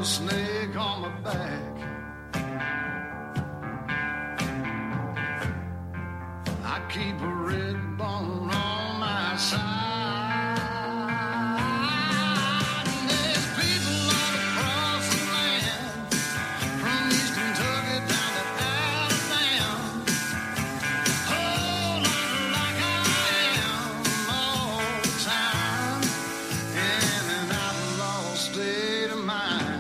snake on my back. I keep a red bone on my side. And there's people all across the land, from East Kentucky down to Alabama, hold on like I am all the time, in an outlaw state of mind.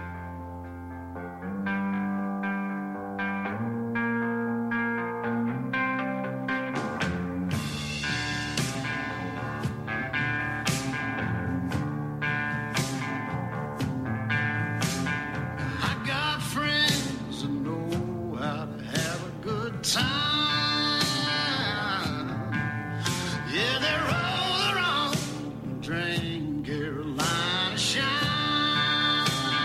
I got friends that know how to have a good time. Yeah, they roll their own, drink Carolina shine.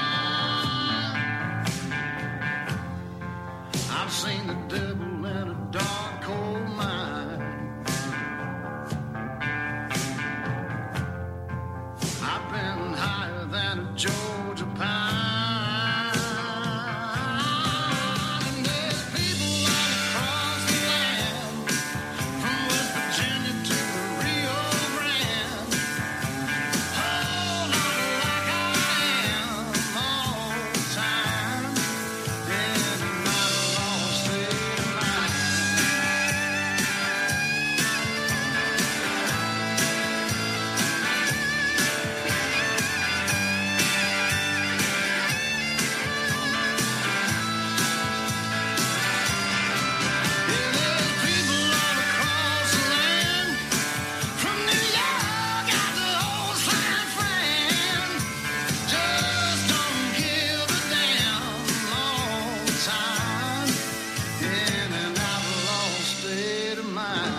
I've seen the devil in a dark, cold mine. I've been higher than a Georgia pine. And there's people all across the land, from West Virginia to the Rio Grande, hold on like I am all the time, in an outlaw state of mind. Yeah, there's people all across the land, from New York out to old San Fran, just don't give a damn all the time, in an outlaw state of mind.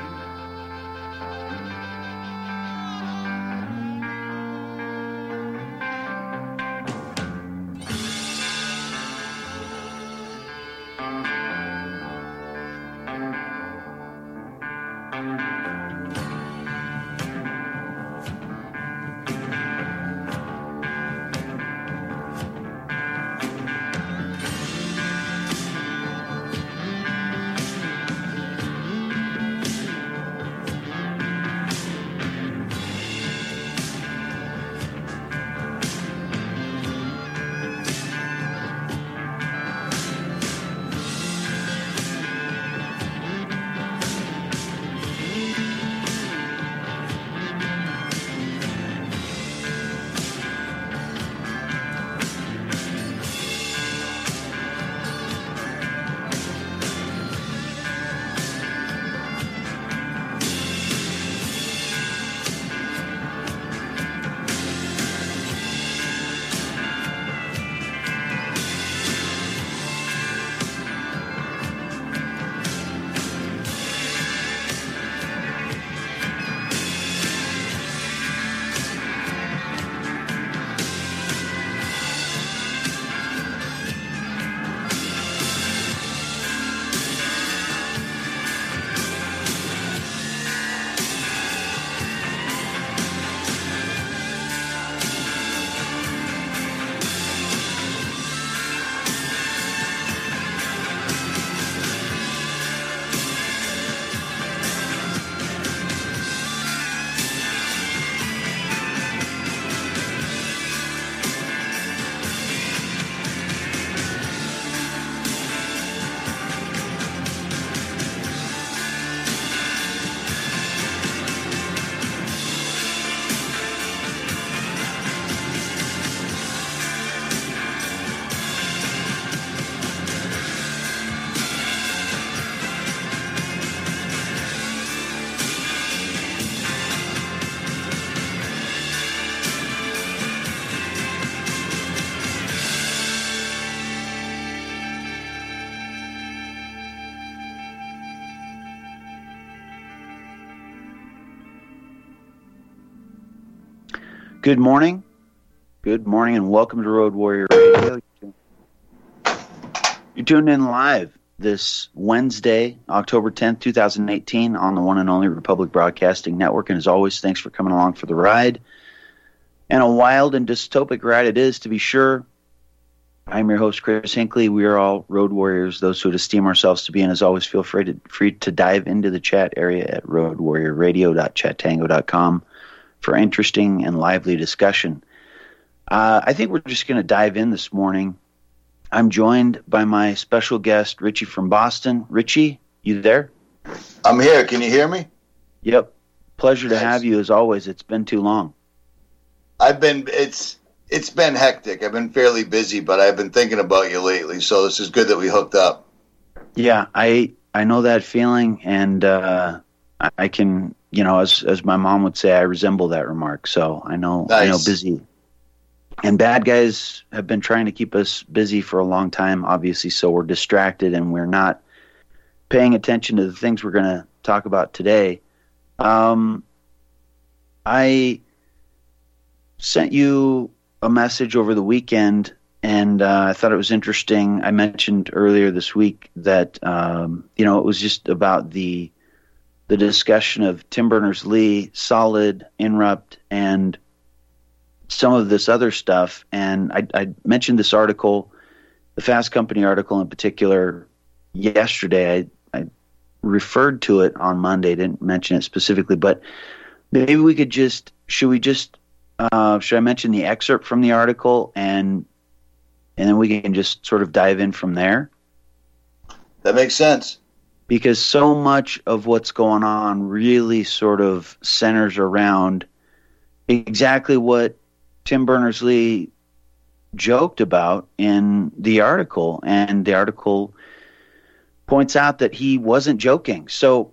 Good morning, and welcome to Road Warrior Radio. You're tuned in live this Wednesday, October 10th, 2018, on the one and only Republic Broadcasting Network. And as always, thanks for coming along for the ride. And a wild and dystopic ride it is, to be sure. I'm your host, Chris Hinckley. We are all road warriors, those who would esteem ourselves to be, and as always, feel free to dive into the chat area at roadwarriorradio.chattango.com for interesting and lively discussion. I think we're just going to dive in this morning. I'm joined by my special guest, Richie from Boston. Richie, you there? I'm here. Can you hear me? Yep. Pleasure to have you as always. It's been too long. It's been hectic. I've been fairly busy, but I've been thinking about you lately, so this is good that we hooked up. Yeah, I know that feeling, and I can, as my mom would say, I resemble that remark. So I know busy. And bad guys have been trying to keep us busy for a long time, obviously, so we're distracted and we're not paying attention to the things we're going to talk about today. I sent you a message over the weekend, and I thought it was interesting. I mentioned earlier this week that it was just about the discussion of Tim Berners-Lee, Solid, Inrupt, and some of this other stuff. And I mentioned this article, the Fast Company article in particular, yesterday. I referred to it on Monday, didn't mention it specifically, but maybe we could should I mention the excerpt from the article and then we can just sort of dive in from there? That makes sense. Because so much of what's going on really sort of centers around exactly what Tim Berners-Lee joked about in the article. And the article points out that he wasn't joking. So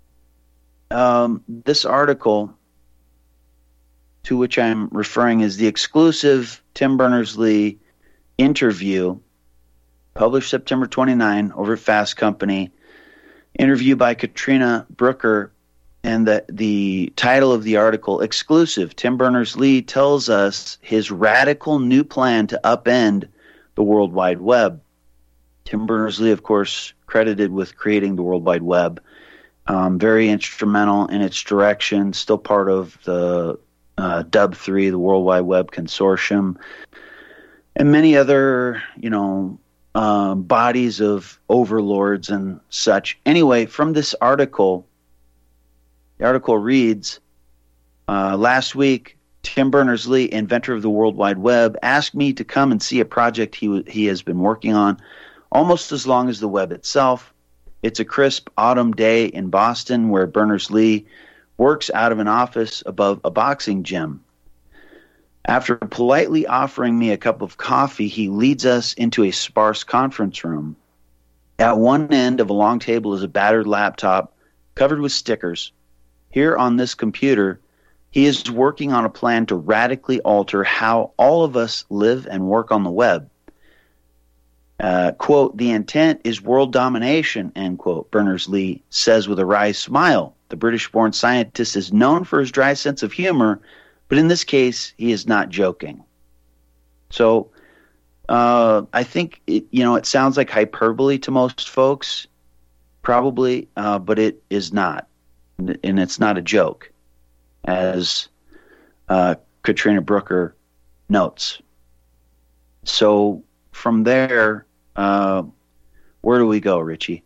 this article, to which I'm referring, is the exclusive Tim Berners-Lee interview published September 29 over at Fast Company, interview by Katrina Brooker, and the title of the article, Exclusive, Tim Berners-Lee tells us his radical new plan to upend the World Wide Web. Tim Berners-Lee, of course, credited with creating the World Wide Web, very instrumental in its direction, still part of the Dub3, the World Wide Web Consortium, and many other, bodies of overlords and such. Anyway, from this article, the article reads, last week, Tim Berners-Lee, inventor of the World Wide Web, asked me to come and see a project he has been working on almost as long as the web itself. It's a crisp autumn day in Boston where Berners-Lee works out of an office above a boxing gym. After politely offering me a cup of coffee, he leads us into a sparse conference room. At one end of a long table is a battered laptop covered with stickers. Here on this computer, he is working on a plan to radically alter how all of us live and work on the web. Quote, the intent is world domination, end quote, Berners-Lee says with a wry smile. The British-born scientist is known for his dry sense of humor, but in this case, he is not joking. So I think, it sounds like hyperbole to most folks, probably, but it is not. And it's not a joke, as Katrina Brooker notes. So from there, where do we go, Richie?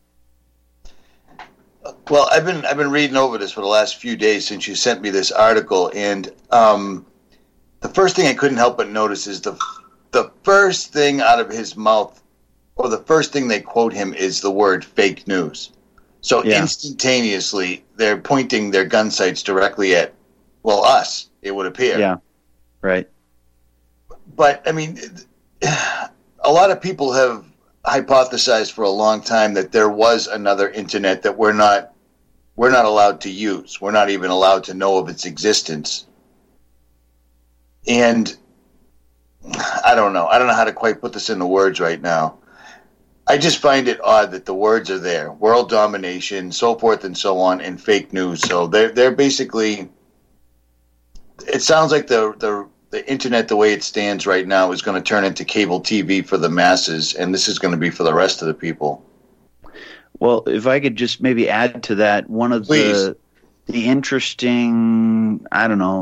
Well, I've been reading over this for the last few days since you sent me this article, and the first thing I couldn't help but notice is the first thing out of his mouth, or the first thing they quote him, is the word fake news. So instantaneously, they're pointing their gun sights directly at, us, it would appear. Yeah, right. But, I mean, a lot of people have hypothesized for a long time that there was another internet that we're not allowed to use. We're not even allowed to know of its existence. And I don't know. I don't know how to quite put this into words right now. I just find it odd that the words are there. World domination, so forth and so on, and fake news. So they're basically, it sounds like the internet, the way it stands right now, is going to turn into cable TV for the masses, and this is going to be for the rest of the people. Well, if I could just maybe add to that, one of the interesting,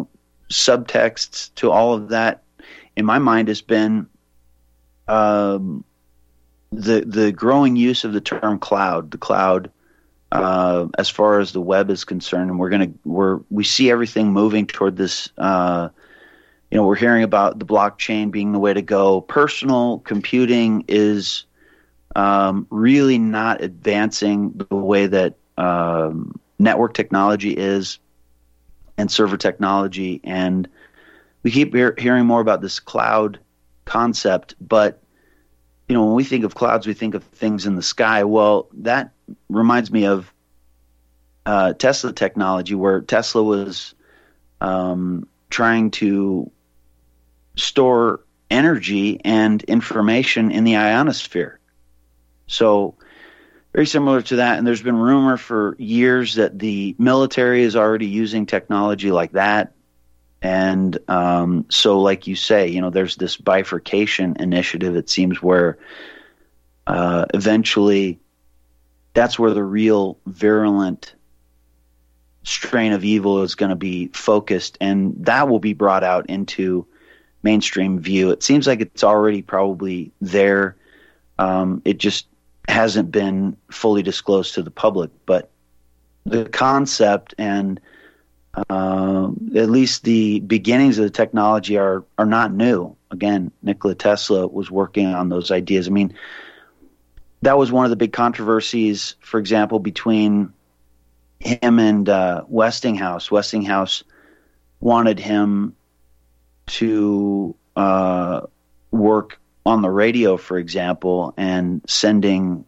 subtexts to all of that, in my mind, has been the growing use of the term cloud. The cloud, as far as the web is concerned, and we see everything moving toward this. We're hearing about the blockchain being the way to go. Personal computing is really not advancing the way that network technology is, and server technology. And we keep hearing more about this cloud concept. But, when we think of clouds, we think of things in the sky. Well, that reminds me of Tesla technology, where Tesla was trying to store energy and information in the ionosphere. So very similar to that. And there's been rumor for years that the military is already using technology like that. And so like you say, there's this bifurcation initiative, it seems, where eventually that's where the real virulent strain of evil is going to be focused, and that will be brought out into mainstream view. It seems like it's already probably there. It just hasn't been fully disclosed to the public, but the concept and at least the beginnings of the technology are not new. Again, Nikola Tesla was working on those ideas. I mean, that was one of the big controversies, for example, between him and Westinghouse. Westinghouse wanted him to work on the radio, for example, and sending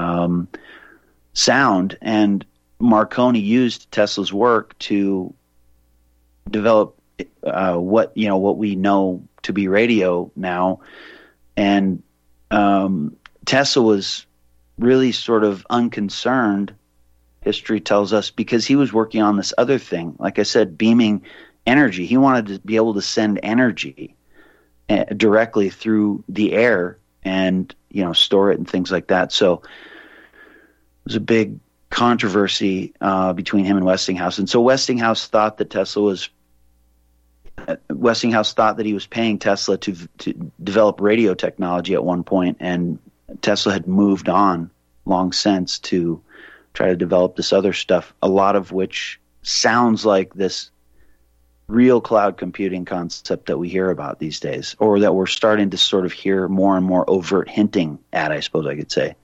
sound. And Marconi used Tesla's work to develop what we know to be radio now. And Tesla was really sort of unconcerned, history tells us, because he was working on this other thing. Like I said, beaming energy. He wanted to be able to send energy directly through the air and store it and things like that. So it was a big controversy between him and Westinghouse. And so Westinghouse thought that he was paying Tesla to develop radio technology at one point, and Tesla had moved on long since to try to develop this other stuff, a lot of which sounds like this real cloud computing concept that we hear about these days, or that we're starting to sort of hear more and more overt hinting at, I suppose I could say.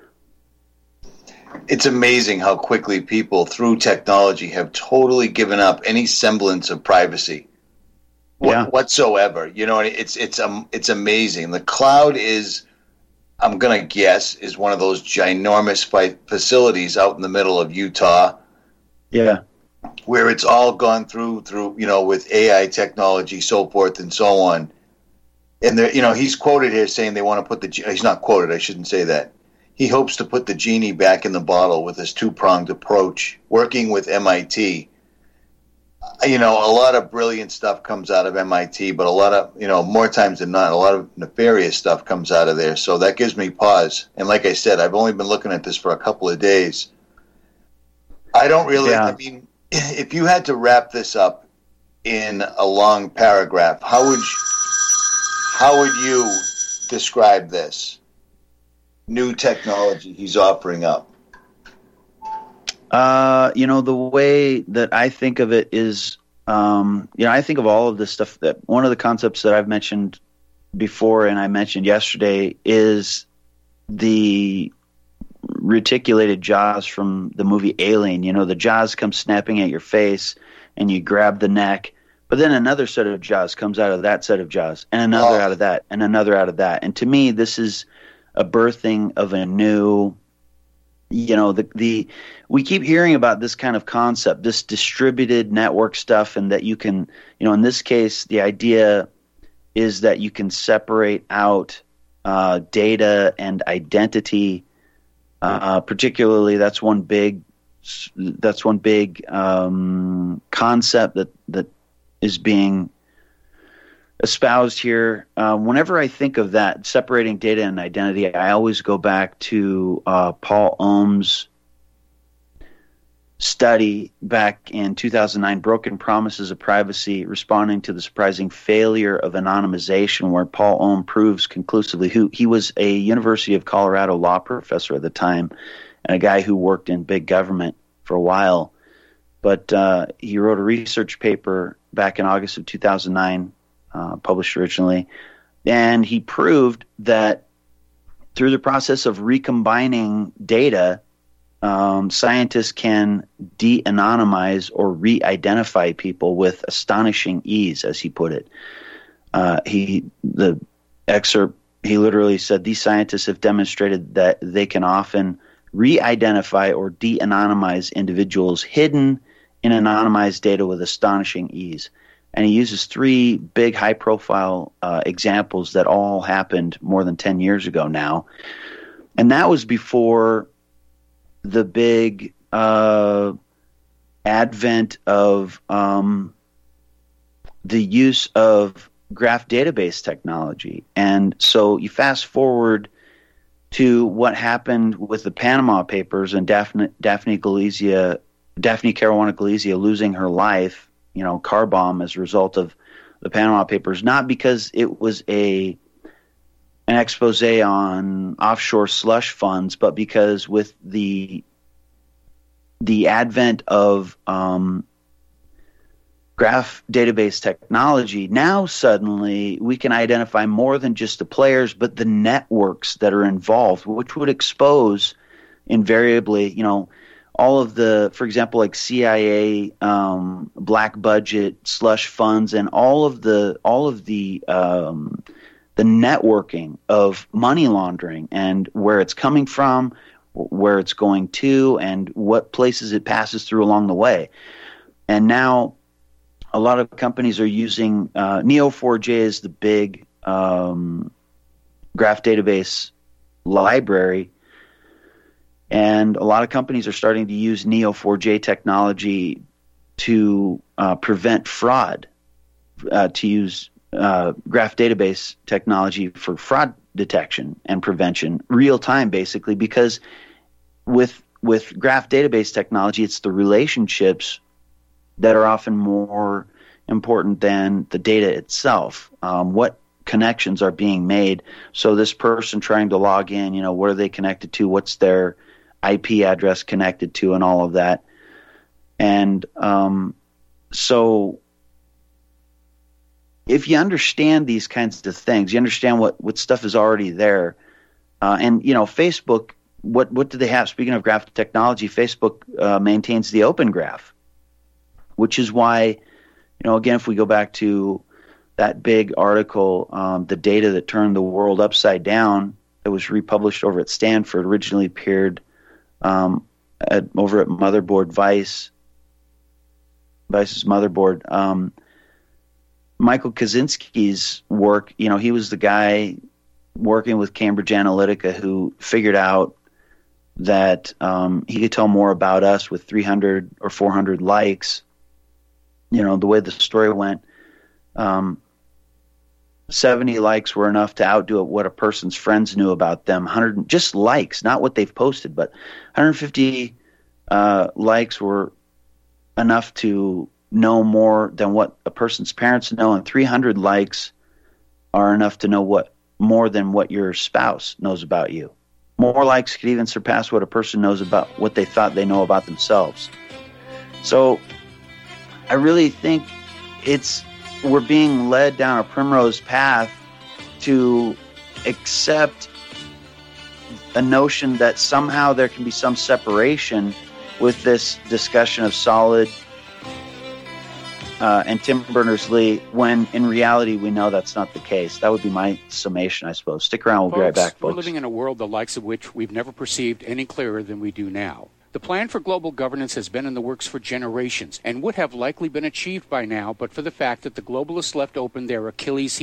It's amazing how quickly people, through technology, have totally given up any semblance of privacy whatsoever. It's amazing. The cloud is, I'm going to guess, is one of those ginormous facilities out in the middle of Utah. Yeah. Where it's all gone through, with AI technology, so forth and so on. And he's quoted here saying they want to put he's not quoted, I shouldn't say that. He hopes to put the genie back in the bottle with his two-pronged approach, working with MIT. A lot of brilliant stuff comes out of MIT, but a lot of, more times than not, a lot of nefarious stuff comes out of there. So that gives me pause. And like I said, I've only been looking at this for a couple of days. I don't really, I mean, if you had to wrap this up in a long paragraph, how would you describe this new technology he's offering up? The way that I think of it is, I think of all of this stuff, that one of the concepts that I've mentioned before and I mentioned yesterday is the reticulated jaws from the movie Alien. The jaws come snapping at your face and you grab the neck, but then another set of jaws comes out of that set of jaws, and another out of that, and another out of that. And to me, this is a birthing of a new, we keep hearing about this kind of concept, this distributed network stuff, and that you can, in this case, the idea is that you can separate out data and identity. Particularly, that's one big concept that is being espoused here. Whenever I think of that, separating data and identity, I always go back to Paul Ohm's study back in 2009, Broken Promises of Privacy, responding to the surprising failure of anonymization, where Paul Ohm proves conclusively who he was. A University of Colorado law professor at the time and a guy who worked in big government for a while. But he wrote a research paper back in August of 2009, published originally, and he proved that through the process of recombining data, scientists can de-anonymize or re-identify people with astonishing ease, as he put it. The excerpt, he literally said, these scientists have demonstrated that they can often re-identify or de-anonymize individuals hidden in anonymized data with astonishing ease. And he uses three big high-profile examples that all happened more than 10 years ago now. And that was before the big advent of the use of graph database technology. And so you fast forward to what happened with the Panama Papers and Daphne Caruana Galizia losing her life, car bomb as a result of the Panama Papers, not because it was an expose on offshore slush funds, but because with the advent of graph database technology, now suddenly we can identify more than just the players, but the networks that are involved, which would expose invariably, all of the, for example, like CIA, black budget, slush funds, and all of the networking of money laundering and where it's coming from, where it's going to, and what places it passes through along the way. And now a lot of companies are using Neo4j is the big graph database library. And a lot of companies are starting to use Neo4j technology to prevent fraud, to use graph database technology for fraud detection and prevention, real time basically, because with graph database technology, it's the relationships that are often more important than the data itself. What connections are being made? So this person trying to log in, what are they connected to? What's their IP address connected to, and all of that. And so if you understand these kinds of things, you understand what stuff is already there. And, Facebook, what do they have? Speaking of graph technology, Facebook maintains the Open Graph, which is why, again, if we go back to that big article, The Data That Turned the World Upside Down, that was republished over at Stanford, originally appeared over at Motherboard Vice's Motherboard. Michael Kaczynski's work, he was the guy working with Cambridge Analytica who figured out that he could tell more about us with 300 or 400 likes. The way the story went, 70 likes were enough to outdo what a person's friends knew about them. 100 just likes, not what they've posted, but 150 likes were enough to know more than what a person's parents know, and 300 likes are enough to know more than what your spouse knows about you. More likes could even surpass what a person knows about what they thought they know about themselves. So I really think we're being led down a primrose path to accept a notion that somehow there can be some separation with this discussion of Solid and Tim Berners-Lee, when in reality we know that's not the case. That would be my summation, I suppose. Stick around. We'll be right back, folks. We're living in a world the likes of which we've never perceived any clearer than we do now. The plan for global governance has been in the works for generations and would have likely been achieved by now but for the fact that the globalists left open their Achilles heel,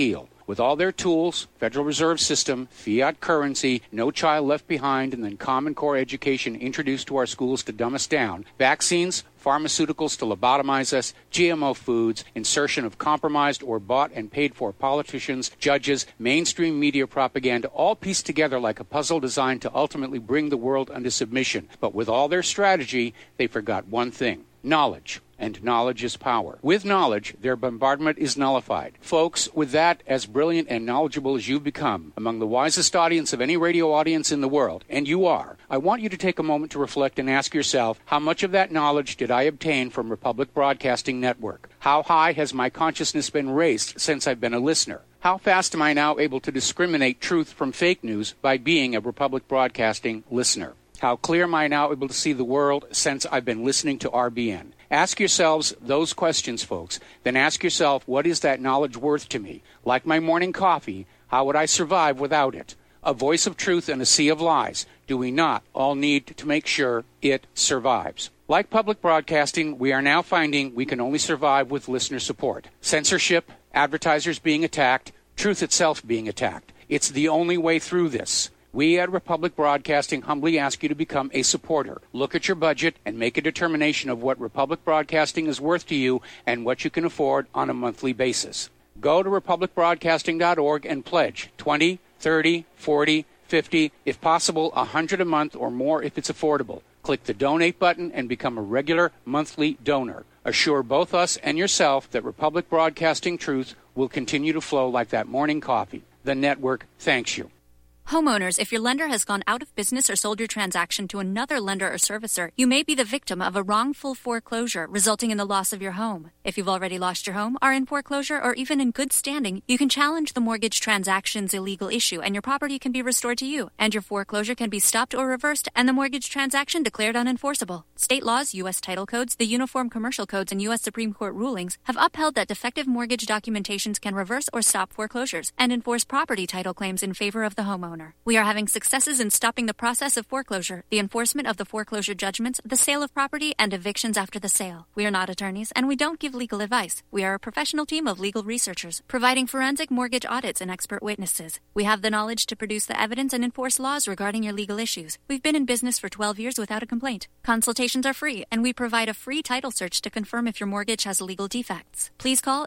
With all their tools, Federal Reserve System, fiat currency, no child left behind, and then Common Core education introduced to our schools to dumb us down, vaccines, pharmaceuticals to lobotomize us, GMO foods, insertion of compromised or bought and paid for politicians, judges, mainstream media propaganda, all pieced together like a puzzle designed to ultimately bring the world under submission. But with all their strategy, they forgot one thing: knowledge. And knowledge is power. With knowledge, their bombardment is nullified. Folks, with that, as brilliant and knowledgeable as you've become, among the wisest audience of any radio audience in the world, and you are, I want you to take a moment to reflect and ask yourself, how much of that knowledge did I obtain from Republic Broadcasting Network? How high has my consciousness been raised since I've been a listener? How fast am I now able to discriminate truth from fake news by being a Republic Broadcasting listener? How clear am I now able to see the world since I've been listening to RBN? Ask yourselves those questions, folks. Then ask yourself, what is that knowledge worth to me? Like my morning coffee, how would I survive without it? A voice of truth in a sea of lies. Do we not all need to make sure it survives? Like public broadcasting, we are now finding we can only survive with listener support. Censorship, advertisers being attacked, truth itself being attacked. It's the only way through this. We at Republic Broadcasting humbly ask you to become a supporter. Look at your budget and make a determination of what Republic Broadcasting is worth to you and what you can afford on a monthly basis. Go to republicbroadcasting.org and pledge $20, $30, $40, $50, if possible, $100 a month or more if it's affordable. Click the donate button and become a regular monthly donor. Assure both us and yourself that Republic Broadcasting truth will continue to flow like that morning coffee. The network thanks you. Homeowners, if your lender has gone out of business or sold your transaction to another lender or servicer, you may be the victim of a wrongful foreclosure resulting in the loss of your home. If you've already lost your home, are in foreclosure, or even in good standing, you can challenge the mortgage transaction's illegal issue and your property can be restored to you, and your foreclosure can be stopped or reversed and the mortgage transaction declared unenforceable. State laws, U.S. title codes, the Uniform Commercial Codes, and U.S. Supreme Court rulings have upheld that defective mortgage documentations can reverse or stop foreclosures and enforce property title claims in favor of the homeowner. We are having successes in stopping the process of foreclosure, the enforcement of the foreclosure judgments, the sale of property, and evictions after the sale. We are not attorneys, and we don't give legal advice. We are a professional team of legal researchers, providing forensic mortgage audits and expert witnesses. We have the knowledge to produce the evidence and enforce laws regarding your legal issues. We've been in business for 12 years without a complaint. Consultations are free, and we provide a free title search to confirm if your mortgage has legal defects. Please call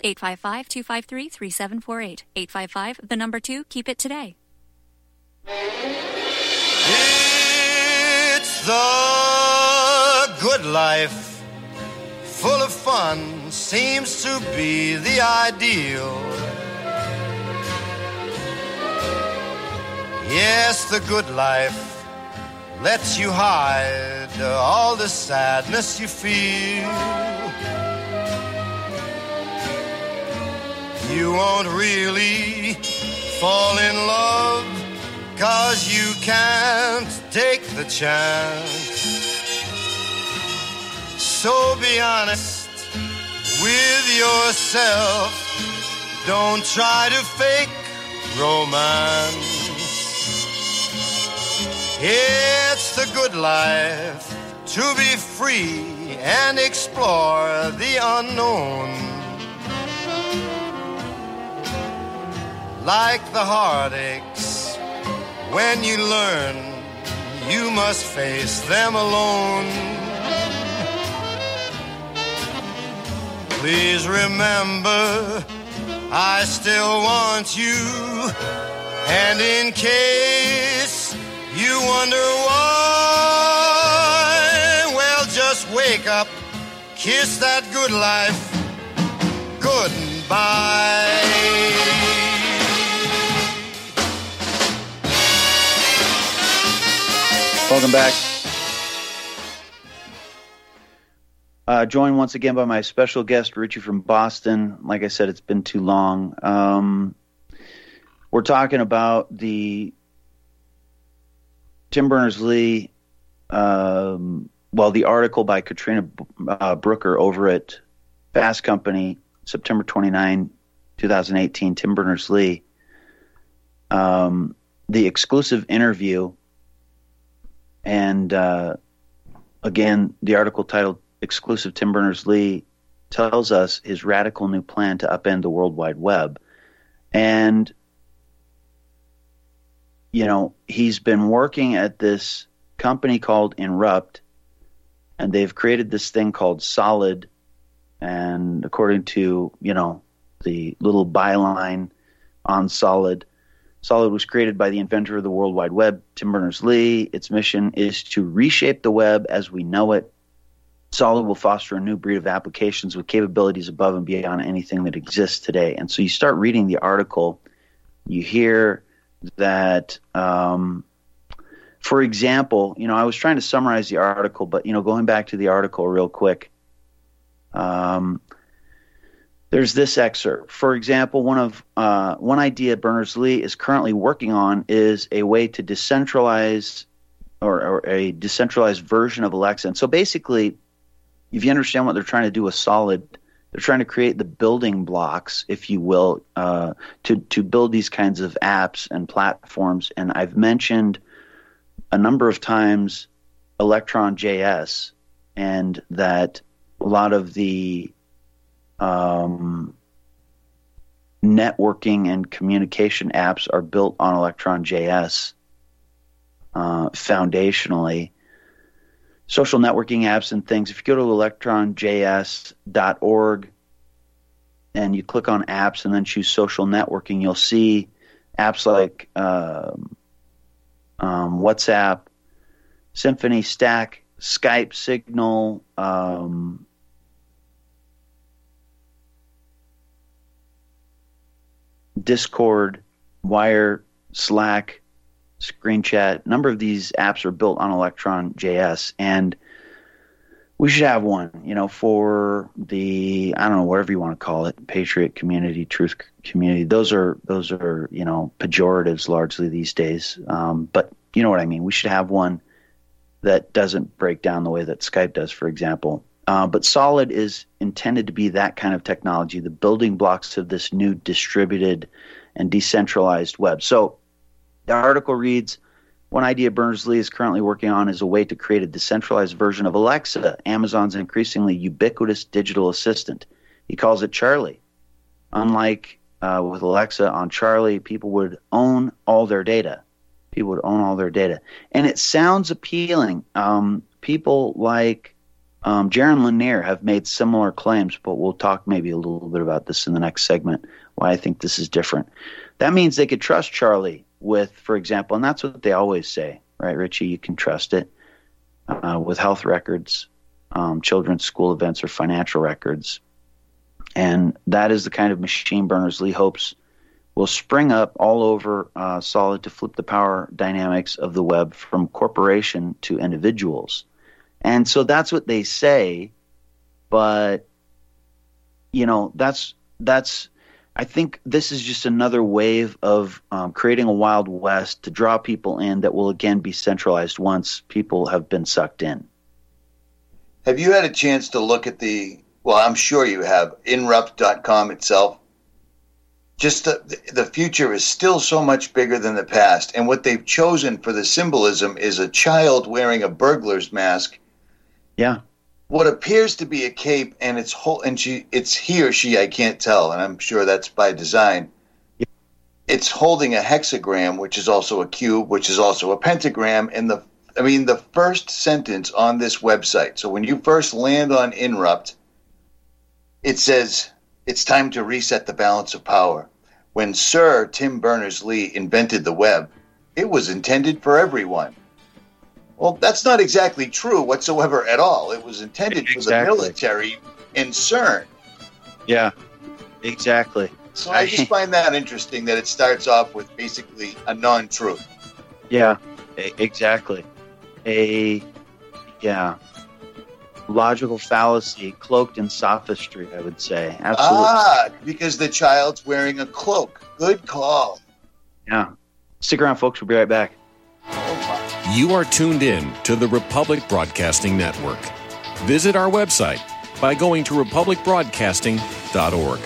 855-253-3748. 855, the number 2, keep it today. It's the good life, full of fun, seems to be the ideal. Yes, the good life lets you hide all the sadness you feel. You won't really fall in love, 'cause you can't take the chance. So be honest with yourself. Don't try to fake romance. It's the good life to be free and explore the unknown. Like the heartaches, when you learn, you must face them alone. Please remember, I still want you. And in case you wonder why, well, just wake up, kiss that good life goodbye. Welcome back. Joined once again by my special guest, Richie from Boston. Like I said, it's been too long. We're talking about the Tim Berners-Lee, the article by Katrina Brooker over at Fast Company, September 29, 2018, Tim Berners-Lee. The exclusive interview. And again, the article titled Exclusive Tim Berners-Lee tells us his radical new plan to upend the World Wide Web. And, he's been working at this company called Inrupt, and they've created this thing called Solid. And according to, the little byline on Solid was created by the inventor of the World Wide Web, Tim Berners-Lee. Its mission is to reshape the web as we know it. Solid will foster a new breed of applications with capabilities above and beyond anything that exists today. And so you start reading the article, you hear that, for example, I was trying to summarize the article, but, going back to the article real quick, there's this excerpt. For example, one idea Berners-Lee is currently working on is a way to decentralize or a decentralized version of Alexa. And so basically, if you understand what they're trying to do with Solid, they're trying to create the building blocks, if you will, to build these kinds of apps and platforms. And I've mentioned a number of times Electron.js, and that a lot of the networking and communication apps are built on Electron.js foundationally. Social networking apps and things, if you go to electronjs.org and you click on apps and then choose social networking, you'll see apps like WhatsApp, Symphony, Stack, Skype, Signal, Discord, Wire, Slack, Screen Chat. A number of these apps are built on Electron.js, and we should have one, for the, I don't know, whatever you want to call it, Patriot community, Truth community. Those are pejoratives largely these days. But you know what I mean. We should have one that doesn't break down the way that Skype does, for example. But Solid is intended to be that kind of technology, the building blocks of this new distributed and decentralized web. So the article reads, one idea Berners-Lee is currently working on is a way to create a decentralized version of Alexa, Amazon's increasingly ubiquitous digital assistant. He calls it Charlie. Unlike with Alexa, on Charlie, people would own all their data. And it sounds appealing. People like Jaron Lanier have made similar claims, but we'll talk maybe a little bit about this in the next segment, why I think this is different. That means they could trust Charlie with, for example, and that's what they always say, right, Richie? You can trust it with health records, children's school events, or financial records. And that is the kind of machine Berners-Lee hopes will spring up all over Solid to flip the power dynamics of the web from corporation to individuals. And so that's what they say, but, that's I think this is just another wave of creating a Wild West to draw people in that will again be centralized once people have been sucked in. Have you had a chance to look at I'm sure you have, Inrupt.com itself? Just the future is still so much bigger than the past. And what they've chosen for the symbolism is a child wearing a burglar's mask. Yeah. What appears to be a cape, and it's he or she, I can't tell, and I'm sure that's by design. Yeah. It's holding a hexagram, which is also a cube, which is also a pentagram, and the first sentence on this website. So when you first land on Inrupt, it says, "It's time to reset the balance of power. When Sir Tim Berners-Lee invented the web, it was intended for everyone." Well, that's not exactly true whatsoever at all. It was intended for the military and CERN. Yeah, exactly. So I just find that interesting that it starts off with basically a non-truth. Yeah, exactly. Logical fallacy cloaked in sophistry, I would say. Absolutely. Because the child's wearing a cloak. Good call. Yeah. Stick around, folks. We'll be right back. You are tuned in to the Republic Broadcasting Network. Visit our website by going to republicbroadcasting.org.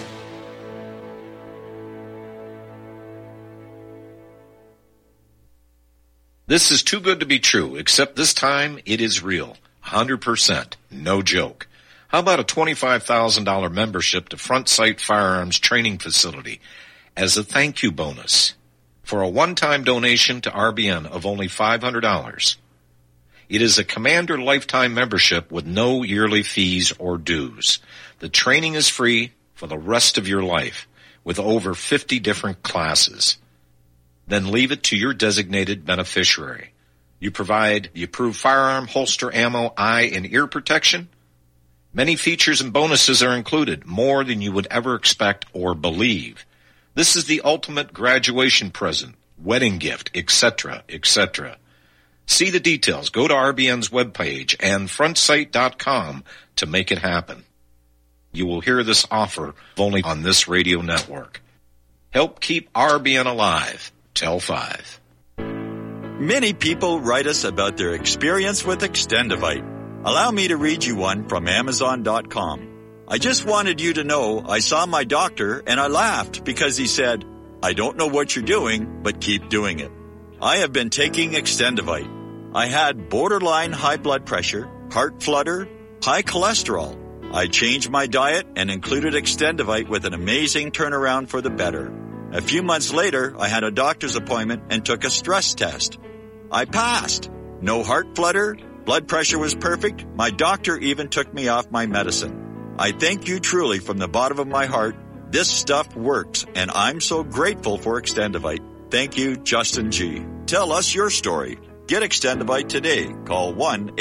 This is too good to be true, except this time it is real. 100%. No joke. How about a $25,000 membership to Front Sight Firearms Training Facility? as a thank you bonus for a one-time donation to RBN of only $500. It is a Commander lifetime membership with no yearly fees or dues. The training is free for the rest of your life with over 50 different classes. Then leave it to your designated beneficiary. You provide the approved firearm, holster, ammo, eye, and ear protection. Many features and bonuses are included, more than you would ever expect or believe. This is the ultimate graduation present, wedding gift, etc., etc. See the details. Go to RBN's webpage and frontsight.com to make it happen. You will hear this offer only on this radio network. Help keep RBN alive. Tell 5. Many people write us about their experience with Extendivite. Allow me to read you one from Amazon.com. I just wanted you to know I saw my doctor and I laughed because he said, "I don't know what you're doing, but keep doing it." I have been taking Extendivite. I had borderline high blood pressure, heart flutter, high cholesterol. I changed my diet and included Extendivite with an amazing turnaround for the better. A few months later, I had a doctor's appointment and took a stress test. I passed. No heart flutter, blood pressure was perfect. My doctor even took me off my medicine. I thank you truly from the bottom of my heart. This stuff works, and I'm so grateful for Extendivite. Thank you, Justin G. Tell us your story. Get Extendivite today. Call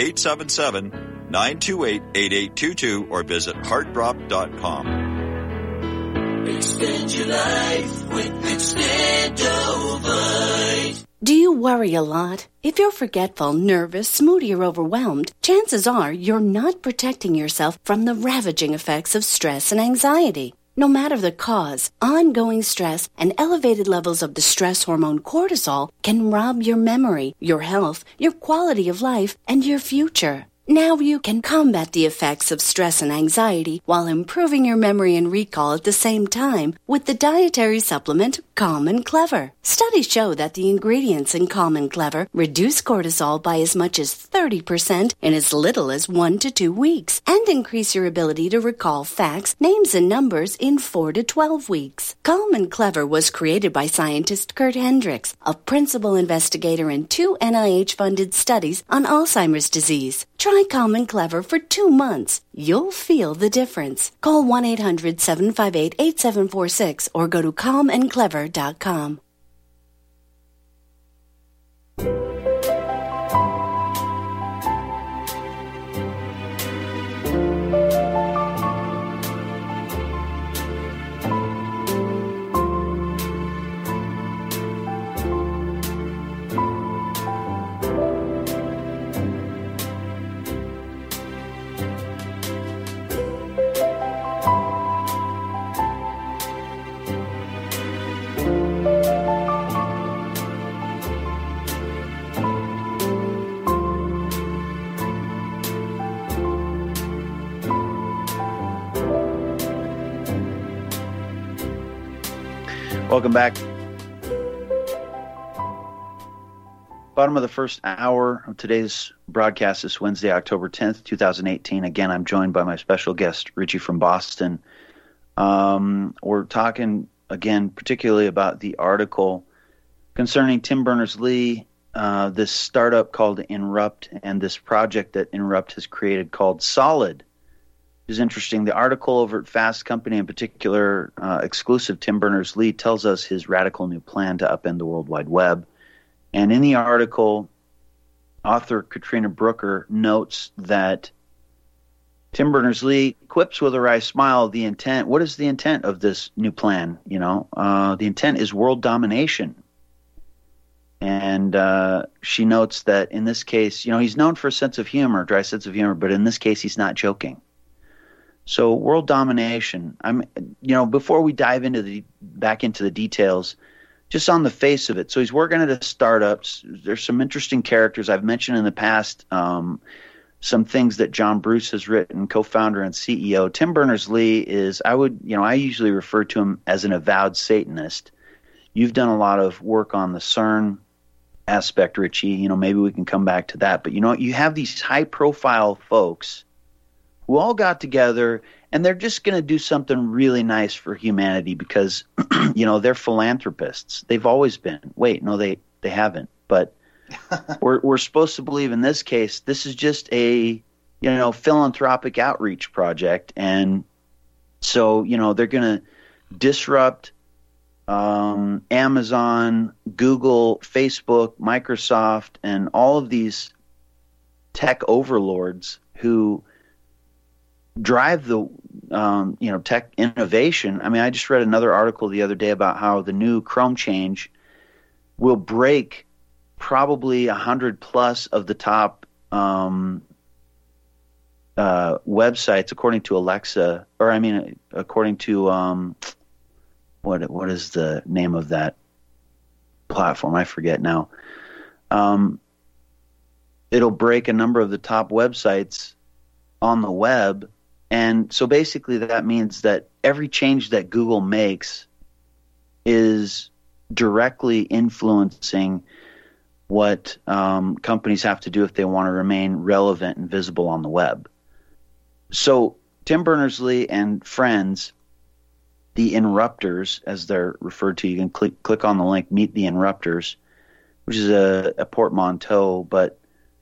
1-877-928-8822 or visit heartdrop.com. Extend your life with Extendivite. Do you worry a lot? If you're forgetful, nervous, moody, or overwhelmed, chances are you're not protecting yourself from the ravaging effects of stress and anxiety. No matter the cause, ongoing stress and elevated levels of the stress hormone cortisol can rob your memory, your health, your quality of life, and your future. Now you can combat the effects of stress and anxiety while improving your memory and recall at the same time with the dietary supplement Calm and Clever. Studies show that the ingredients in Calm and Clever reduce cortisol by as much as 30% in as little as 1 to 2 weeks and increase your ability to recall facts, names, and numbers in 4 to 12 weeks. Calm and Clever was created by scientist Kurt Hendricks, a principal investigator in 2 NIH-funded studies on Alzheimer's disease. Try Calm and Clever for 2 months. You'll feel the difference. Call 1-800-758-8746 or go to calmandclever.com. Welcome back. Bottom of the first hour of today's broadcast is Wednesday, October 10th, 2018. Again, I'm joined by my special guest, Richie from Boston. We're talking, again, particularly about the article concerning Tim Berners-Lee, this startup called Inrupt, and this project that Inrupt has created called Solid. Is interesting. The article over at Fast Company, in particular, exclusive Tim Berners-Lee, tells us his radical new plan to upend the World Wide Web. And in the article, author Katrina Brooker notes that Tim Berners-Lee quips with a wry smile the intent. What is the intent of this new plan? The intent is world domination. And she notes that in this case, he's known for a sense of humor, dry sense of humor, but in this case, he's not joking. So world domination. Before we dive back into the details, just on the face of it. So he's working at a startup. There's some interesting characters I've mentioned in the past. Some things that John Bruce has written, co-founder and CEO. Tim Berners-Lee is, I usually refer to him as an avowed Satanist. You've done a lot of work on the CERN aspect, Richie. Maybe we can come back to that. But you have these high-profile folks who all got together And they're just going to do something really nice for humanity because, they're philanthropists. They've always been. Wait, no, they haven't. But we're supposed to believe in this case, this is just a, philanthropic outreach project. And so, they're going to disrupt Amazon, Google, Facebook, Microsoft, and all of these tech overlords who drive the tech innovation. I mean, I just read another article the other day about how the new Chrome change will break probably 100 plus of the top websites, according to Alexa, according to what is the name of that platform? I forget now. It'll break a number of the top websites on the web. And so basically that means that every change that Google makes is directly influencing what companies have to do if they want to remain relevant and visible on the web. So Tim Berners-Lee and friends, the Interrupters, as they're referred to, you can click on the link, Meet the Interrupters, which is a portmanteau, but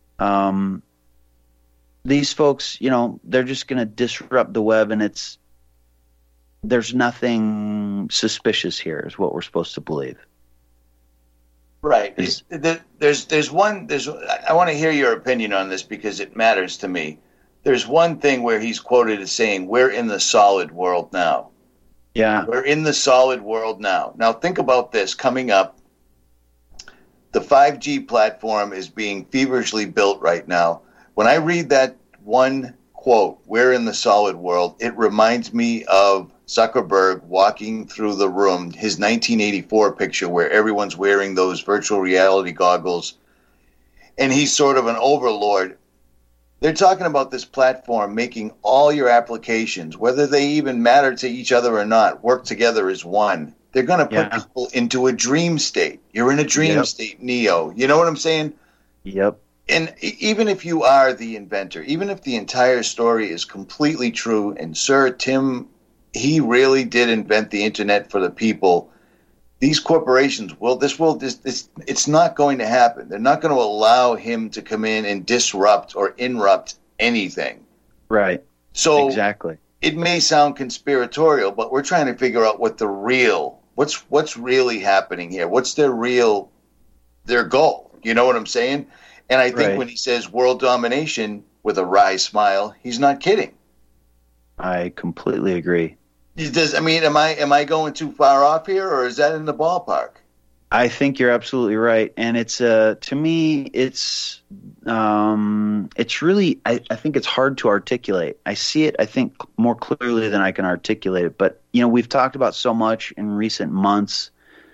these folks, they're just going to disrupt the web, and there's nothing suspicious here, is what we're supposed to believe. Right. I want to hear your opinion on this because it matters to me. There's one thing where he's quoted as saying, "We're in the solid world now." Yeah. We're in the solid world now. Now think about this coming up. The 5G platform is being feverishly built right now. When I read that one quote, "We're in the solid world," it reminds me of Zuckerberg walking through the room, his 1984 picture where everyone's wearing those virtual reality goggles, and he's sort of an overlord. They're talking about this platform making all your applications, whether they even matter to each other or not, work together as one. They're going to put people into a dream state. You're in a dream state, Neo. You know what I'm saying? Yep. And even if you are the inventor, even if the entire story is completely true, and Sir Tim, he really did invent the internet for the people, these corporations it's not going to happen. They're not going to allow him to come in and disrupt or interrupt anything. Right. So exactly. It may sound conspiratorial, but we're trying to figure out what's really happening here. What's their goal? You know what I'm saying? And I think when he says world domination with a wry smile, he's not kidding. I completely agree. Am I going too far off here, or is that in the ballpark? I think you're absolutely right, and it's to me, it's really I think it's hard to articulate. I see it, I think, more clearly than I can articulate it. But we've talked about so much in recent months.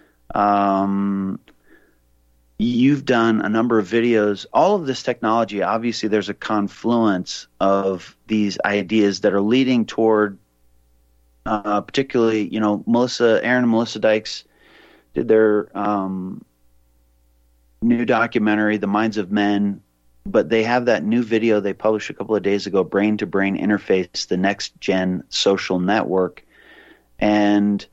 You've done a number of videos. All of this technology, obviously, there's a confluence of these ideas that are leading toward. Particularly, Aaron and Melissa Dykes did their new documentary, The Minds of Men, but they have that new video they published a couple of days ago, Brain to Brain Interface, the Next Gen Social Network. And,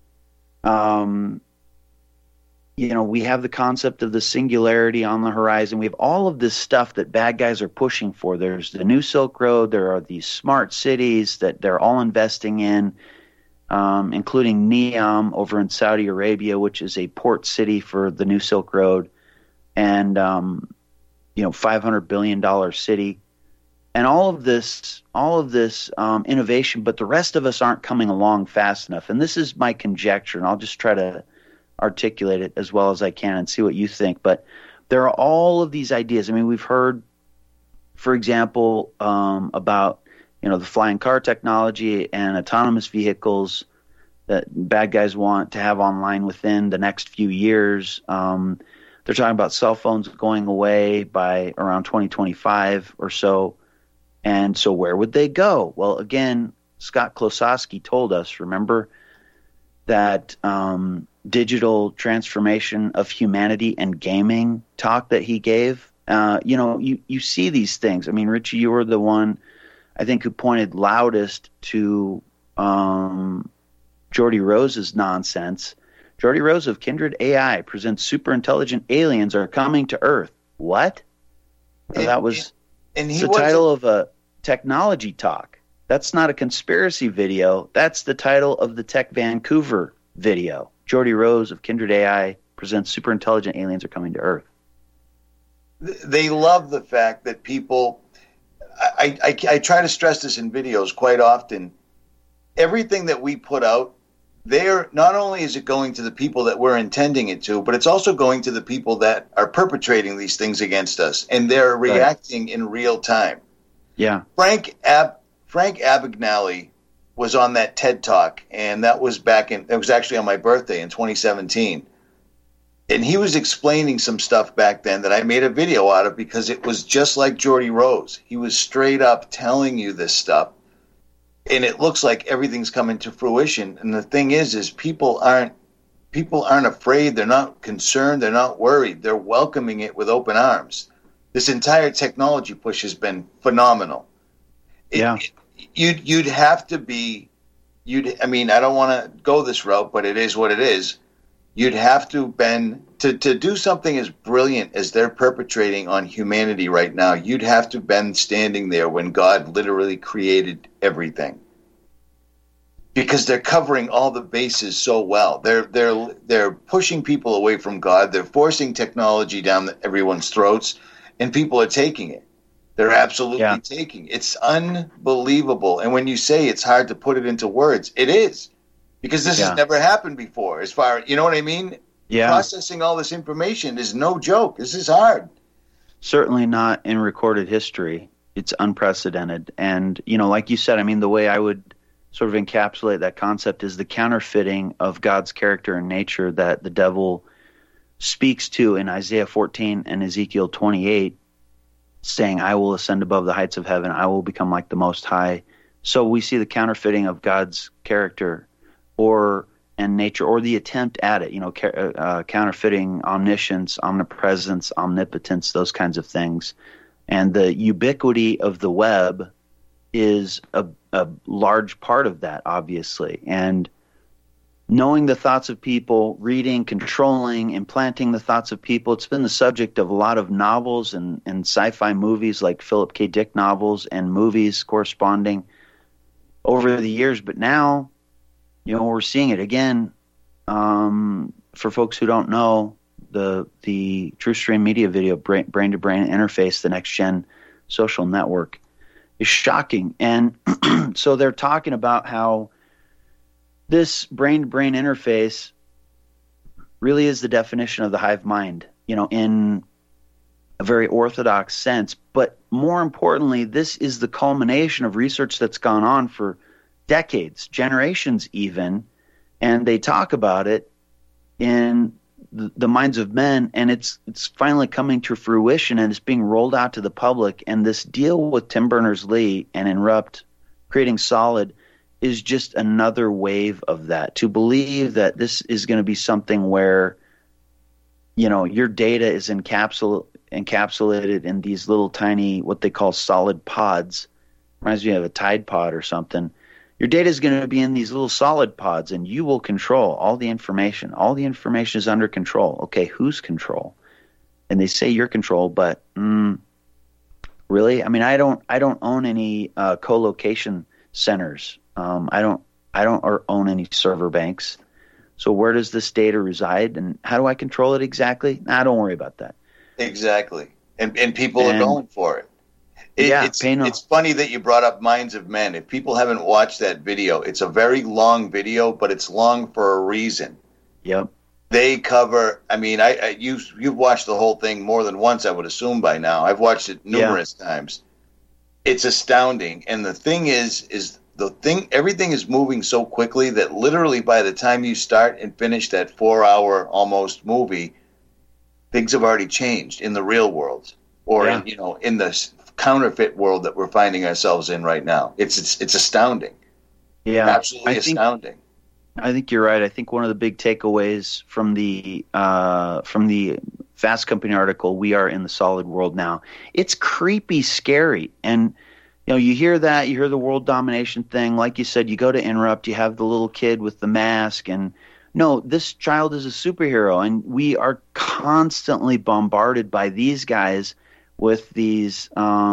we have the concept of the singularity on the horizon. We have all of this stuff that bad guys are pushing for. There's the new Silk Road. There are these smart cities that they're all investing in, including Neom over in Saudi Arabia, which is a port city for the new Silk Road, and $500 billion city, and all of this innovation. But the rest of us aren't coming along fast enough. And this is my conjecture, and I'll just try to articulate it as well as I can and see what you think. But there are all of these ideas. I mean, we've heard, for example, about the flying car technology and autonomous vehicles that bad guys want to have online within the next few years. They're talking about cell phones going away by around 2025 or so. And so where would they go? Well, again, Scott Klosowski told us, remember, that digital transformation of humanity and gaming talk that he gave. You see these things. I mean, Richie, you were the one I think, who pointed loudest to Geordie Rose's nonsense. Geordie Rose of Kindred AI presents super intelligent aliens are coming to Earth. What? That was the title of a technology talk. That's not a conspiracy video. That's the title of the Tech Vancouver video. Geordie Rose of Kindred AI presents super intelligent aliens are coming to Earth. They love the fact that people, I try to stress this in videos quite often, everything that we put out, there, not only is it going to the people that we're intending it to, but it's also going to the people that are perpetrating these things against us, and they're reacting in real time. Yeah. Frank Abagnale was on that TED Talk, and it was actually on my birthday in 2017. And he was explaining some stuff back then that I made a video out of because it was just like Geordie Rose. He was straight up telling you this stuff. And it looks like everything's coming to fruition. And the thing is people aren't afraid. They're not concerned. They're not worried. They're welcoming it with open arms. This entire technology push has been phenomenal. You'd have to be, I don't want to go this route, but it is what it is. You'd have to to do something as brilliant as they're perpetrating on humanity right now. You'd have to been standing there when God literally created everything, because they're covering all the bases so well. They're pushing people away from God. They're forcing technology down everyone's throats, and people are taking it. They're absolutely taking it. It's unbelievable. And when you say it's hard to put it into words, it is. Because this has never happened before, as far, you know what I mean? Yeah. Processing all this information is no joke. This is hard. Certainly not in recorded history. It's unprecedented. And, like you said, the way I would sort of encapsulate that concept is the counterfeiting of God's character and nature that the devil speaks to in Isaiah 14 and Ezekiel 28, saying, I will ascend above the heights of heaven. I will become like the Most High. So we see the counterfeiting of God's character and nature, or the attempt at it, counterfeiting omniscience, omnipresence, omnipotence, those kinds of things. And the ubiquity of the web is a large part of that, obviously. And knowing the thoughts of people, reading, controlling, implanting the thoughts of people, it's been the subject of a lot of novels and sci-fi movies, like Philip K. Dick novels and movies corresponding over the years. But now, we're seeing it again. For folks who don't know, the TrueStream Media video, brain-to-brain interface, the next-gen social network, is shocking. And so they're talking about how this brain-to-brain interface really is the definition of the hive mind, in a very orthodox sense. But more importantly, this is the culmination of research that's gone on for decades, generations even, and they talk about it in the minds of men, and it's finally coming to fruition, and it's being rolled out to the public. And this deal with Tim Berners-Lee and Enrupt, creating Solid, is just another wave of that. To believe that this is going to be something where, your data is encapsulated in these little tiny, what they call solid pods, reminds me of a Tide Pod or something. Your data is going to be in these little solid pods, and you will control all the information. All the information is under control. Okay, whose control? And they say your control, but really? I don't own any co-location centers. I don't own any server banks. So where does this data reside, and how do I control it exactly? Don't worry about that. Exactly, and people are going for it. It's funny that you brought up Minds of Men. If people haven't watched that video, it's a very long video, but it's long for a reason. Yep. They cover. You've watched the whole thing more than once, I would assume by now. I've watched it numerous times. It's astounding, and the thing is everything is moving so quickly that literally by the time you start and finish that 4-hour almost movie, things have already changed in the real world, or in the counterfeit world that we're finding ourselves in right now. It's astounding. Yeah, absolutely astounding. I think you're right. I think one of the big takeaways from the Fast Company article, "We Are in the Solid World Now," it's creepy, scary, and you hear that, you hear the world domination thing. Like you said, you go to Interrupt, you have the little kid with the mask, and no, this child is a superhero, and we are constantly bombarded by these guys with these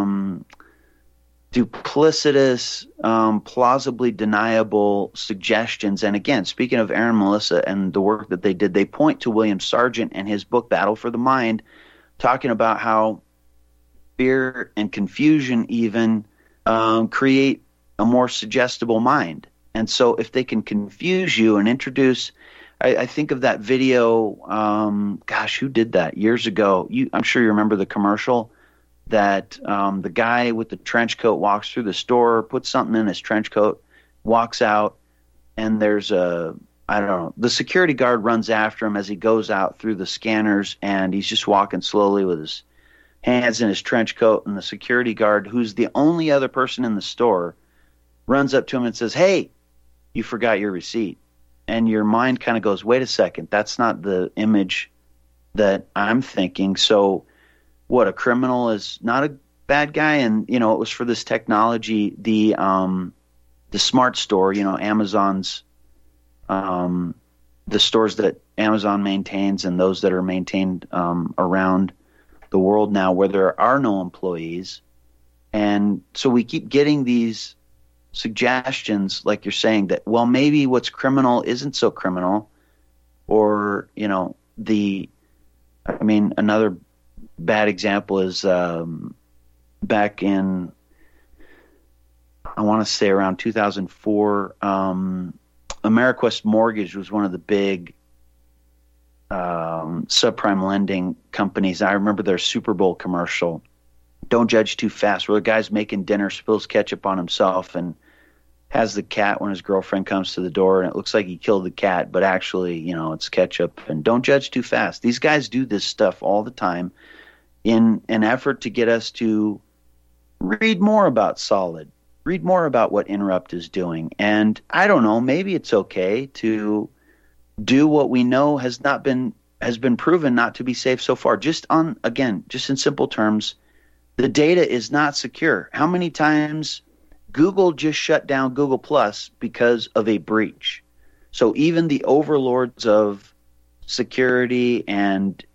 duplicitous, plausibly deniable suggestions. And again, speaking of Aaron Melissa and the work that they did, they point to William Sargent and his book, Battle for the Mind, talking about how fear and confusion even create a more suggestible mind. And so if they can confuse you and introduce, I think of that video, who did that years ago? I'm sure you remember the commercial that the guy with the trench coat walks through the store, puts something in his trench coat, walks out, and there's the security guard runs after him as he goes out through the scanners, and he's just walking slowly with his hands in his trench coat, and the security guard, who's the only other person in the store, runs up to him and says, "Hey, you forgot your receipt." And your mind kind of goes, wait a second, that's not the image that I'm thinking. So what, a criminal is not a bad guy? And, it was for this technology, the Smart Store, Amazon's, the stores that Amazon maintains and those that are maintained around the world now where there are no employees. And so we keep getting these suggestions, like you're saying, that, well, maybe what's criminal isn't so criminal, or, another bad example is back in, I want to say around 2004, Ameriquest Mortgage was one of the big subprime lending companies. I remember their Super Bowl commercial, "Don't judge too fast," where the guy's making dinner, spills ketchup on himself, and has the cat when his girlfriend comes to the door, and it looks like he killed the cat, but actually, it's ketchup. And don't judge too fast. These guys do this stuff all the time in an effort to get us to read more about Solid, read more about what Interrupt is doing. And I don't know, maybe it's okay to do what we know has been proven not to be safe so far. Just in simple terms, the data is not secure. How many times Google just shut down Google Plus because of a breach? So even the overlords of security and,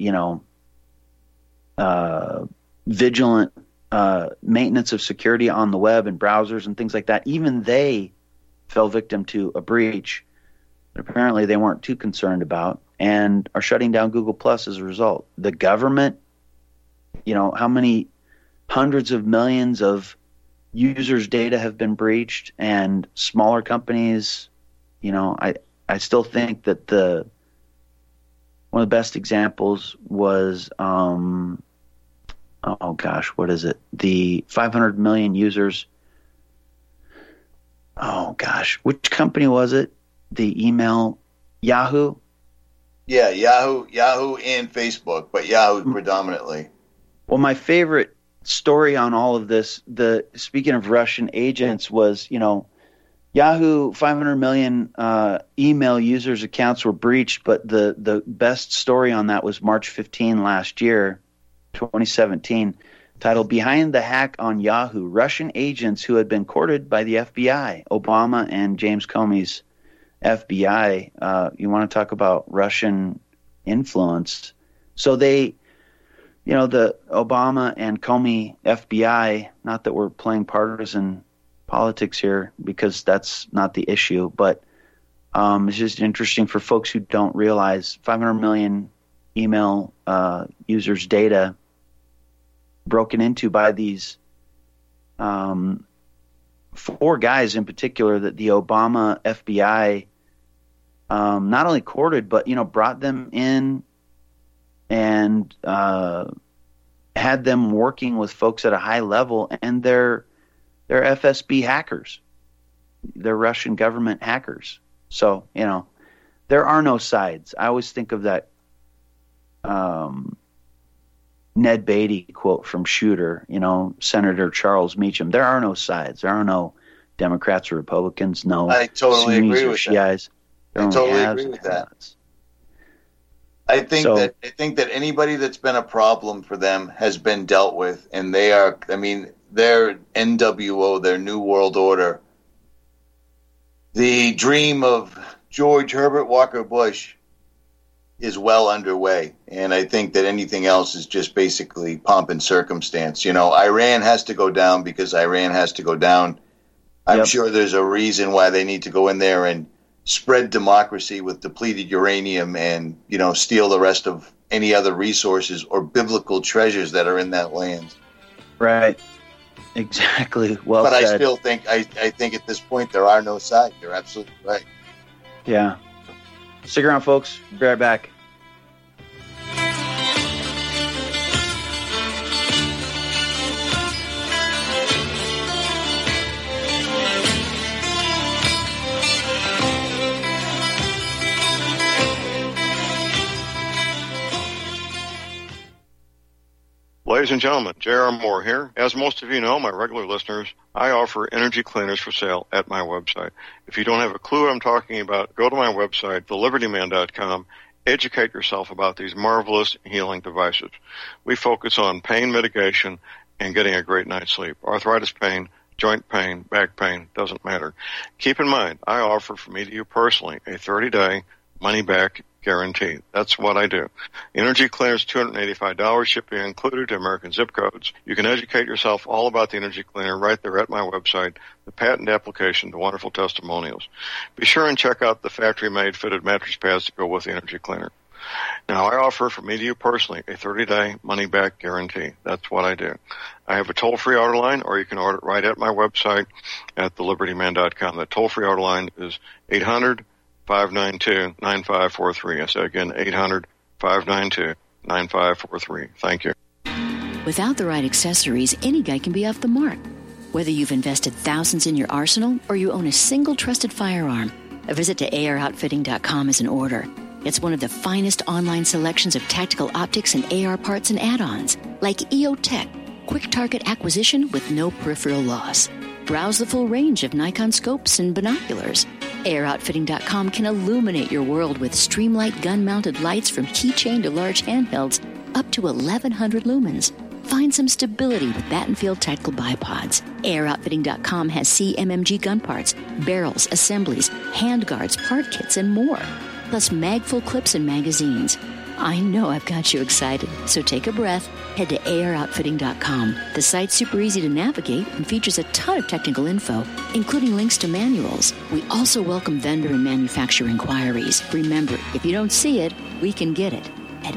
vigilant maintenance of security on the web and browsers and things like that, even they fell victim to a breach that apparently they weren't too concerned about and are shutting down Google Plus as a result. The government, how many hundreds of millions of users' data have been breached, and smaller companies, I still think that one of the best examples was, what is it? The 500 million users. Which company was it? The email, Yahoo? Yeah, Yahoo and Facebook, but Yahoo predominantly. Well, my favorite story on all of this, speaking of Russian agents, was, Yahoo 500 million email users' accounts were breached, but the best story on that was March 15 last year, 2017, titled "Behind the Hack on Yahoo, Russian Agents Who Had Been Courted by the FBI, Obama and James Comey's FBI." You want to talk about Russian influence. So they, the Obama and Comey FBI, not that we're playing partisan politics here because that's not the issue, but it's just interesting for folks who don't realize 500 million email users' data broken into by these four guys in particular that the Obama FBI not only courted, but, brought them in and had them working with folks at a high level, and they're FSB hackers. They're Russian government hackers. So, there are no sides. I always think of that Ned Beatty quote from Shooter, Senator Charles Meacham. There are no sides. There are no Democrats or Republicans. No, I totally Sunnis agree or with Shiites. that. I totally agree with that. I think that anybody that's been a problem for them has been dealt with, and they are. I mean, their NWO, their New World Order, the dream of George Herbert Walker Bush is well underway. And I think that anything else is just basically pomp and circumstance. You know, Iran has to go down because Iran has to go down. I'm sure there's a reason why they need to go in there and spread democracy with depleted uranium and, you know, steal the rest of any other resources or biblical treasures that are in that land. Right. Exactly. Well but said. I still think, I think at this point there are no sides. You're absolutely right. Yeah. Stick around, folks. Be right back. Ladies and gentlemen, J.R. Moore here. As most of you know, my regular listeners, I offer energy cleaners for sale at my website. If you don't have a clue what I'm talking about, go to my website, thelibertyman.com, educate yourself about these marvelous healing devices. We focus on pain mitigation and getting a great night's sleep. Arthritis pain, joint pain, back pain, doesn't matter. Keep in mind, I offer from me to you personally a 30-day money-back guarantee. That's what I do. Energy cleaners, $285, shipping included to American zip codes. You can educate yourself all about the energy cleaner right there at my website, the patent application, the wonderful testimonials. Be sure and check out the factory-made fitted mattress pads to go with the energy cleaner. Now, I offer from me to you personally a 30-day money-back guarantee. That's what I do. I have a toll-free order line, or you can order it right at my website at thelibertyman.com. The toll-free order line is 800-592-9543. I say again, 800-592-9543. Thank you. Without the right accessories, any guy can be off the mark. Whether you've invested thousands in your arsenal or you own a single trusted firearm, a visit to AROutfitting.com is in order. It's one of the finest online selections of tactical optics and AR parts and add-ons, like EOTech, quick target acquisition with no peripheral loss. Browse the full range of Nikon scopes and binoculars. AROutfitting.com can illuminate your world with Streamlight gun-mounted lights from keychain to large handhelds up to 1,100 lumens. Find some stability with Battenfield tactical bipods. AROutfitting.com has CMMG gun parts, barrels, assemblies, handguards, part kits, and more. Plus mag-full clips and magazines. I know I've got you excited, so take a breath. Head to AROutfitting.com. The site's super easy to navigate and features a ton of technical info, including links to manuals. We also welcome vendor and manufacturer inquiries. Remember, if you don't see it, we can get it at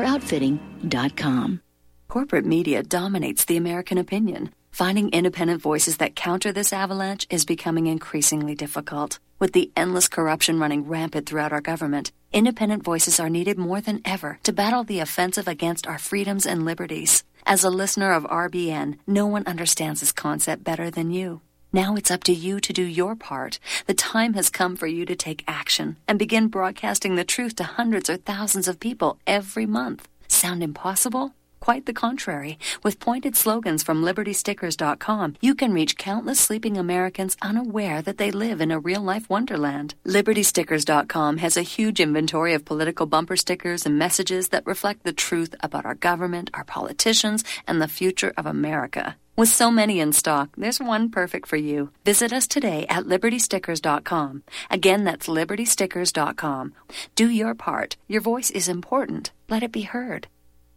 AROutfitting.com. Corporate media dominates the American opinion. Finding independent voices that counter this avalanche is becoming increasingly difficult. With the endless corruption running rampant throughout our government, independent voices are needed more than ever to battle the offensive against our freedoms and liberties. As a listener of RBN, no one understands this concept better than you. Now it's up to you to do your part. The time has come for you to take action and begin broadcasting the truth to hundreds or thousands of people every month. Sound impossible? Quite the contrary. With pointed slogans from LibertyStickers.com, you can reach countless sleeping Americans unaware that they live in a real-life wonderland. LibertyStickers.com has a huge inventory of political bumper stickers and messages that reflect the truth about our government, our politicians, and the future of America. With so many in stock, there's one perfect for you. Visit us today at LibertyStickers.com. Again, that's LibertyStickers.com. Do your part. Your voice is important. Let it be heard.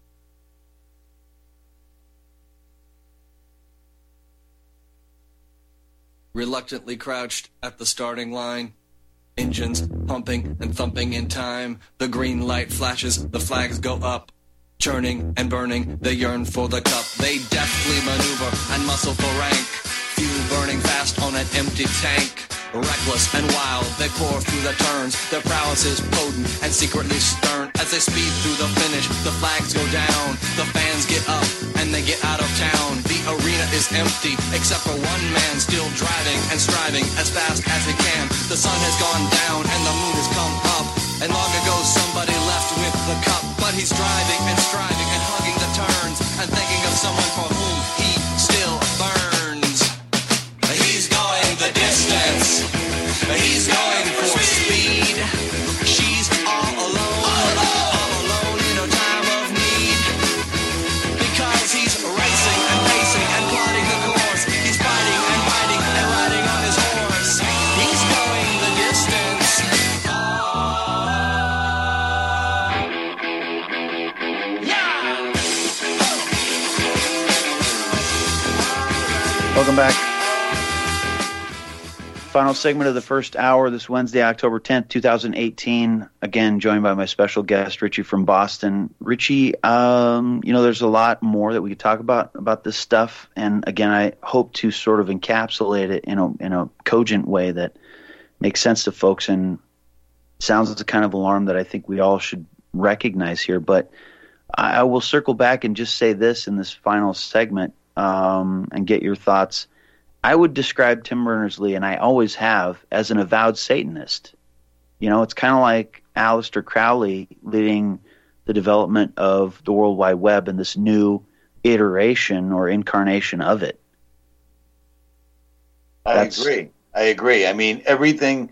Reluctantly crouched at the starting line, engines pumping and thumping in time. The green light flashes, the flags go up, churning and burning, they yearn for the cup. They deftly maneuver and muscle for rank, fuel burning fast on an empty tank. Reckless and wild, they pour through the turns, their prowess is potent and secretly stern. As they speed through the finish, the flags go down, the fans get up and they get out of town. The arena is empty, except for one man still driving and striving as fast as he can. The sun has gone down and the moon has come up, and long ago somebody left with the cup. But he's driving and striving and hugging the turns and thinking of someone for whom he still burns. He's going the distance, he's going for speed. She's all alone in a time of need, because he's racing and pacing and plotting the course. Welcome back. Final segment of the first hour this Wednesday, October 10th, 2018. Again, joined by my special guest, Richie from Boston. Richie, there's a lot more that we could talk about this stuff. And again, I hope to sort of encapsulate it in a cogent way that makes sense to folks and sounds as a kind of alarm that I think we all should recognize here. But I will circle back and just say this in this final segment and get your thoughts. I would describe Tim Berners-Lee, and I always have, as an avowed Satanist. It's kind of like Aleister Crowley leading the development of the World Wide Web and this new iteration or incarnation of it. I agree. I mean, everything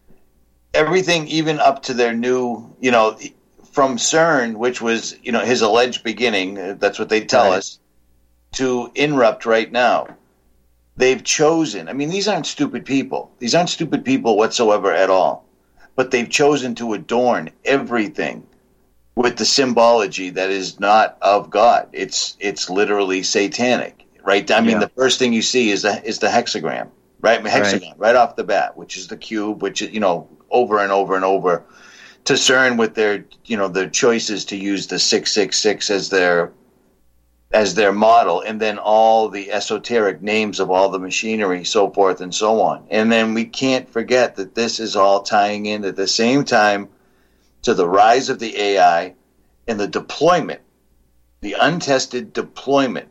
even up to their new, from CERN, which was, his alleged beginning, that's what they tell us, to Inrupt right now. They've chosen, these aren't stupid people. These aren't stupid people whatsoever at all. But they've chosen to adorn everything with the symbology that is not of God. It's literally satanic, right? The first thing you see is the hexagram, right? Hexagon, right off the bat, which is the cube, which is, over and over and over. To CERN with their, their choices to use the 666 as their model, and then all the esoteric names of all the machinery, so forth and so on. And then we can't forget that this is all tying in at the same time to the rise of the AI and the deployment, the untested deployment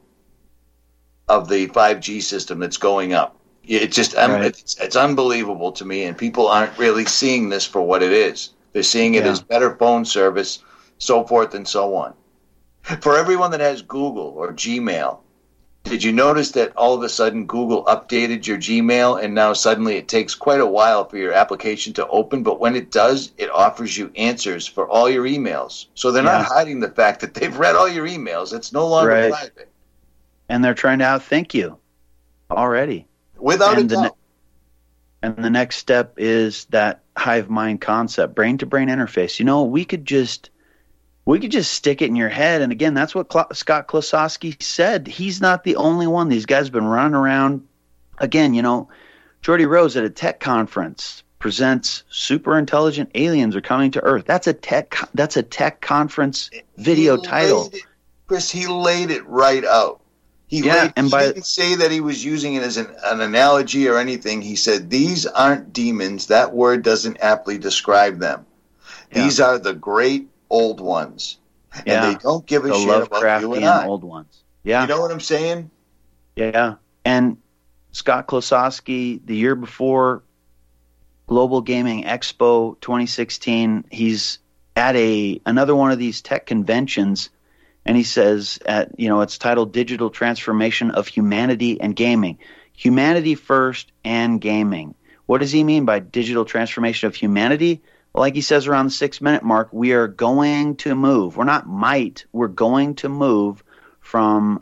of the 5G system that's going up. It's just, it's unbelievable to me, and people aren't really seeing this for what it is. They're seeing it as better phone service, so forth and so on. For everyone that has Google or Gmail, did you notice that all of a sudden Google updated your Gmail and now suddenly it takes quite a while for your application to open, but when it does, it offers you answers for all your emails. So they're not hiding the fact that they've read all your emails. It's no longer private. And they're trying to outthink you already. Without a doubt. And the next step is that hive mind concept, brain-to-brain interface. We could just stick it in your head. And again, that's what Scott Klosowski said. He's not the only one. These guys have been running around. Again, Jordy Rose at a tech conference presents super intelligent aliens are coming to Earth. That's a tech conference video title. Chris, he laid it right out. He didn't say that he was using it as an analogy or anything. He said, these aren't demons. That word doesn't aptly describe them. These are the great old ones. And they don't give a shit about you and I. Old ones. Yeah. You know what I'm saying? Yeah. And Scott Klosowski, the year before Global Gaming Expo 2016, he's at another one of these tech conventions, and he says, it's titled Digital Transformation of Humanity and Gaming. Humanity first and gaming. What does he mean by digital transformation of humanity? Well, like he says around the 6-minute mark, we are going to move. We're going to move from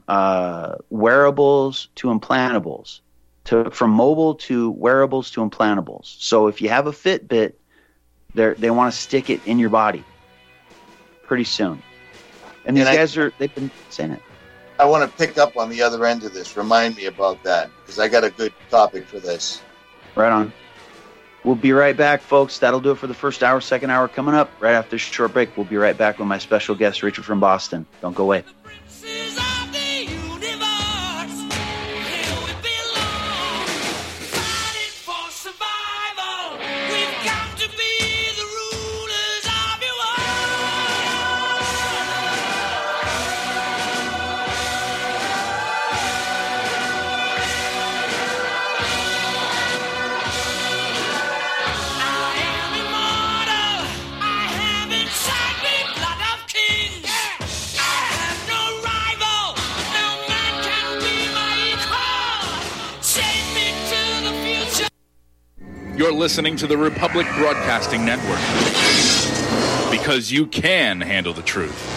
wearables to implantables, from mobile to wearables to implantables. So if you have a Fitbit, they want to stick it in your body pretty soon. And these guys they've been saying it. I want to pick up on the other end of this. Remind me about that, because I got a good topic for this. Right on. We'll be right back, folks. That'll do it for the first hour. Second hour coming up right after this short break. We'll be right back with my special guest, Richard from Boston. Don't go away. You're listening to the Republic Broadcasting Network. Because you can handle the truth.